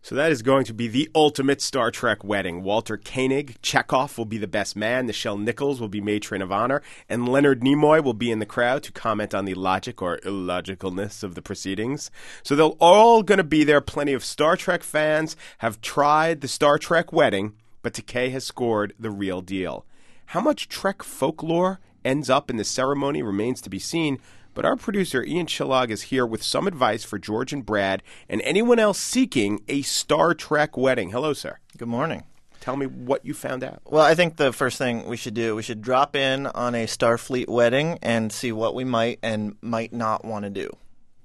So that is going to be the ultimate Star Trek wedding. Walter Koenig, Chekhov will be the best man, Nichelle Nichols will be matron of honor, and Leonard Nimoy will be in the crowd to comment on the logic or illogicalness of the proceedings. So they're all going to be there. Plenty of Star Trek fans have tried the Star Trek wedding, but Takei has scored the real deal. How much Trek folklore ends up in the ceremony remains to be seen, but our producer Ian Chillag is here with some advice for George and Brad and anyone else seeking a Star Trek wedding. Hello, sir. Good morning. Tell me what you found out. Well, I think the first thing we should drop in on a Starfleet wedding and see what we might and might not want to do.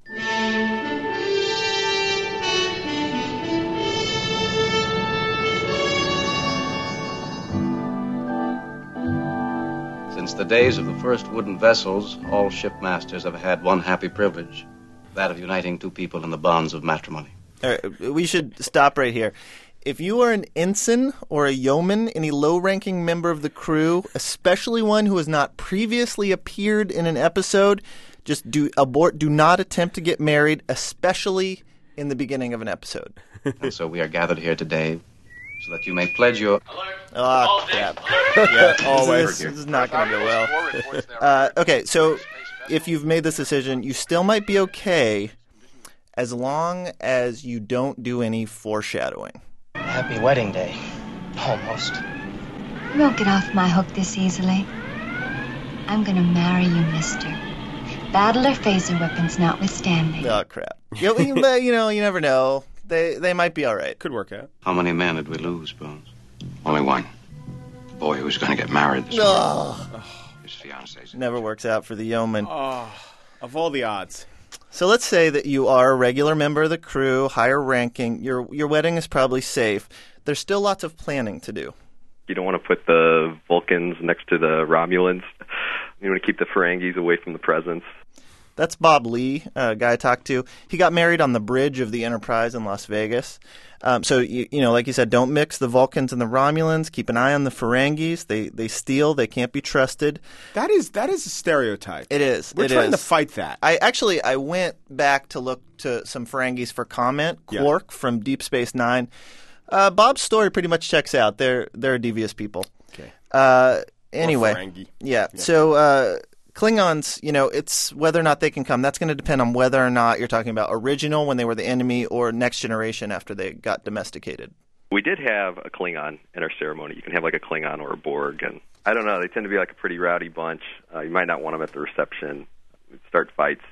Since the days of the first wooden vessels, all shipmasters have had one happy privilege, that of uniting two people in the bonds of matrimony. All right, we should stop right here. If you are an ensign or a yeoman, any low-ranking member of the crew, especially one who has not previously appeared in an episode, just abort. Do not attempt to get married, especially in the beginning of an episode. And so we are gathered here today so that you may pledge your... Oh, crap. Yeah, always. This is not going to go well. Okay, so if you've made this decision, you still might be okay as long as you don't do any foreshadowing. Happy wedding day. Almost. You won't get off my hook this easily. I'm going to marry you, mister. Battle or phaser weapons notwithstanding. Oh, crap. You never know. They might be all right. Could work out. How many men did we lose, Bones? Only one. The boy who was going to get married this morning. His fiancee's... Never works out for the yeoman. Oh, of all the odds. So let's say that you are a regular member of the crew, higher ranking. Your wedding is probably safe. There's still lots of planning to do. You don't want to put the Vulcans next to the Romulans. You want to keep the Ferengis away from the presents. That's Bob Lee, a guy I talked to. He got married on the bridge of the Enterprise in Las Vegas. So, like you said, don't mix the Vulcans and the Romulans. Keep an eye on the Ferengis. They steal. They can't be trusted. That is a stereotype. It is. We're trying to fight that. I went back to look to some Ferengis for comment. Quark from Deep Space Nine. Bob's story pretty much checks out. They're devious people. Okay. Anyway. Or Ferengi. Yeah. So... Klingons, it's whether or not they can come. That's going to depend on whether or not you're talking about original when they were the enemy or next generation after they got domesticated. We did have a Klingon in our ceremony. You can have like a Klingon or a Borg, and I don't know. They tend to be like a pretty rowdy bunch. You might not want them at the reception. Start fights.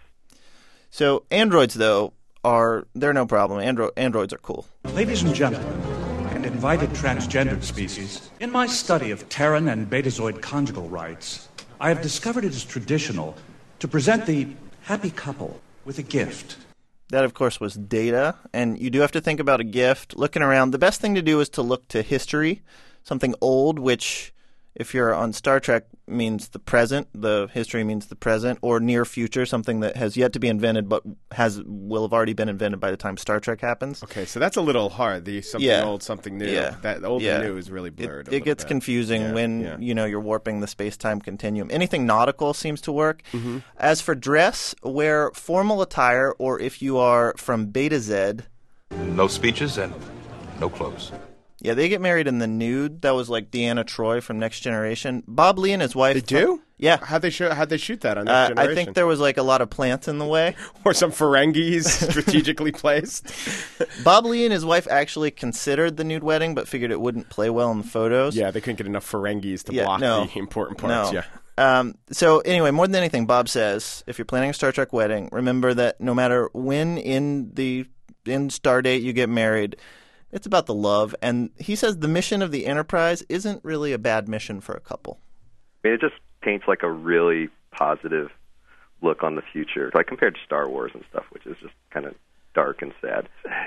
So androids, though, they're no problem. Androids are cool. Ladies and gentlemen, and invited transgendered species, in my study of Terran and Betazoid conjugal rights, I have discovered it is traditional to present the happy couple with a gift. That, of course, was Data, and you do have to think about a gift. Looking around, the best thing to do is to look to history, something old, which, if you're on Star Trek, means the present. The history means the present, or near future, something that has yet to be invented but will have already been invented by the time Star Trek happens. Okay, so that's a little hard. The something old, something new. Yeah. That old and new is really blurred. It gets confusing when you're warping the space-time continuum. Anything nautical seems to work. Mm-hmm. As for dress, wear formal attire, or if you are from Beta Z, no speeches and no clothes. Yeah, they get married in the nude. That was like Deanna Troi from Next Generation. Bob Lee and his wife. They do? Yeah. How'd they shoot that on Next Generation? I think there was like a lot of plants in the way. Or some Ferengis strategically placed. Bob Lee and his wife actually considered the nude wedding, but figured it wouldn't play well in the photos. Yeah, they couldn't get enough Ferengis to block the important parts. No. Yeah. So anyway, more than anything, Bob says, if you're planning a Star Trek wedding, remember that no matter when in Stardate you get married, it's about the love, and he says the mission of the Enterprise isn't really a bad mission for a couple. I mean, it just paints like a really positive look on the future, like compared to Star Wars and stuff, which is just kind of dark and sad.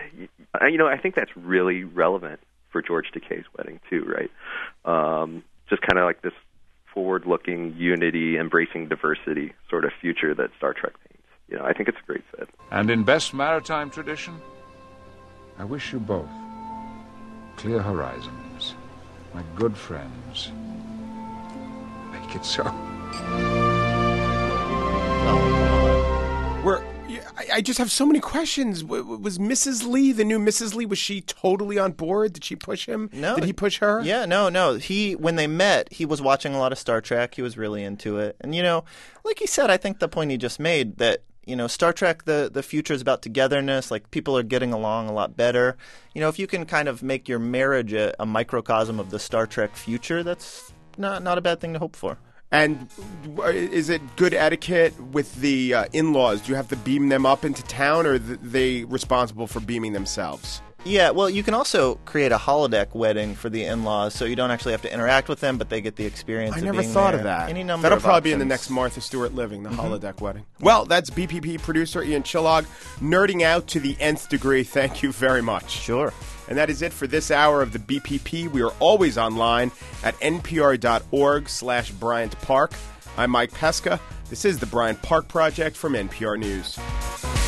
I think that's really relevant for George Takei's wedding too, right? Just kind of like this forward-looking, unity, embracing diversity sort of future that Star Trek paints. I think it's a great fit. And in best maritime tradition, I wish you both clear horizons, my good friends. Make it so. We're I just have so many questions. Was Mrs. Lee, the new Mrs. Lee, was she totally on board? Did she push him? No. Did he push her? Yeah, no. When they met, he was watching a lot of Star Trek. He was really into it. And, like he said, I think the point he just made that, Star Trek, the future is about togetherness. Like, people are getting along a lot better. If you can kind of make your marriage a microcosm of the Star Trek future, that's not a bad thing to hope for. And is it good etiquette with the in-laws? Do you have to beam them up into town, or are they responsible for beaming themselves? Yeah, well, you can also create a holodeck wedding for the in-laws, so you don't actually have to interact with them, but they get the experience of being there. I never thought of that. Any number That'll of probably options. be in the next Martha Stewart Living, the holodeck wedding. Well, that's BPP producer Ian Chillag, nerding out to the nth degree. Thank you very much. Sure. And that is it for this hour of the BPP. We are always online at npr.org/Bryant Park. I'm Mike Pesca. This is the Bryant Park Project from NPR News.